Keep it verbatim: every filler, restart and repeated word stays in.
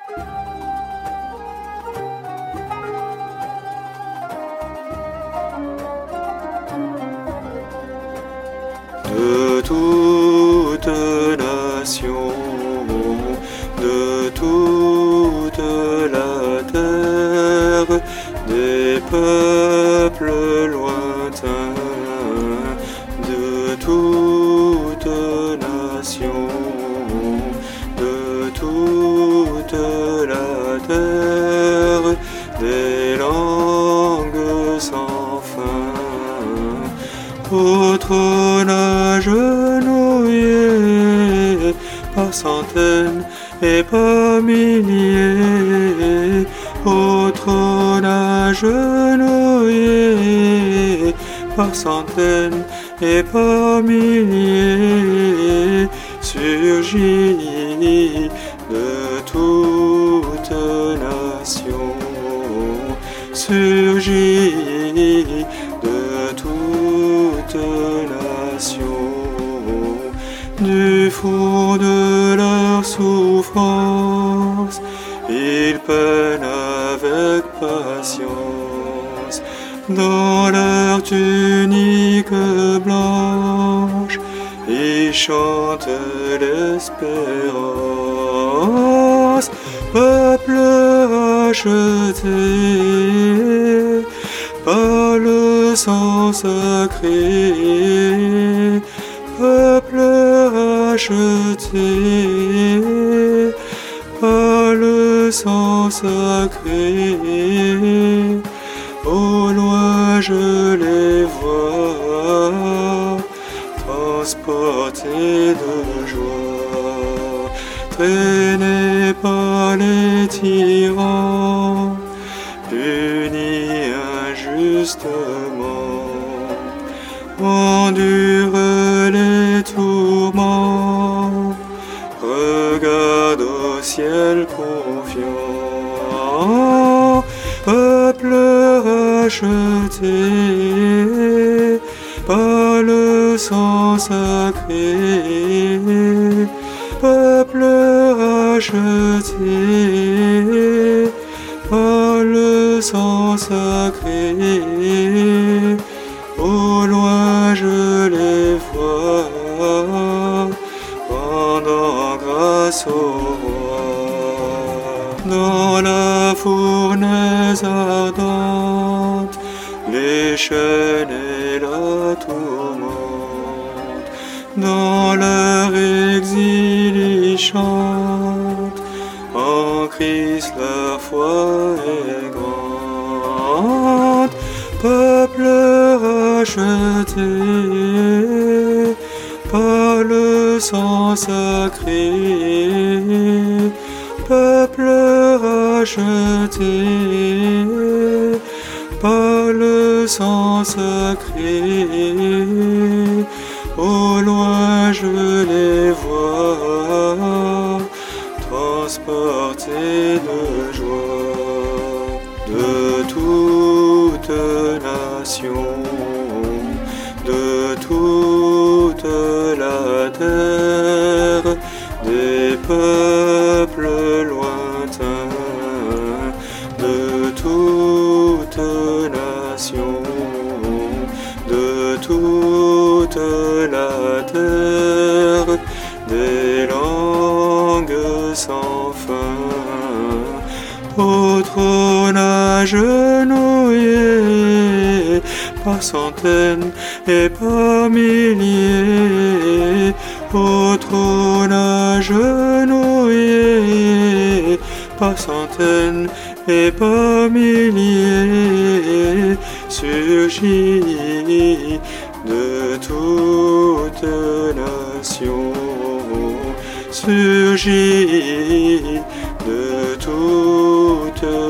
De toute nation, de toute la terre, des peuples lointains, de toute nation, de toute la terre, des langues sans fin. Au trône agenouillés par centaines et par milliers, au trône agenouillés par centaines et par milliers, surgit de toute nation, surgit de toute nation, du fond de leur souffrance, ils peinent avec patience, dans leur tunique blanche, ils chantent l'espérance. Peuple acheté par le sang sacré, peuple acheté par le sang sacré, au loin je les vois, transportés de joie, traînés par les tyrans, punis injustement, endurent les tourments, regarde au ciel confiant, peuple racheté par le sang sacré, peuple racheté par le sang sacré, au loin je les vois, rendant grâce au roi. Dans la fournaise ardente, les chaînes et la tourmente, dans leur exil ils chantent, en Christ leur foi est grande. Peuple racheté par le sang sacré, peuple racheté par le sang sacré, au loin je les vois, transportés de joie, de toute nation, de toute la terre, des peuples lointains, de toute nation, de toute la terre, des langues sans fin, au trône agenouillés par centaines et par milliers, au trône agenouillés par centaines et par milliers, surgit de toute nation, surgit de toute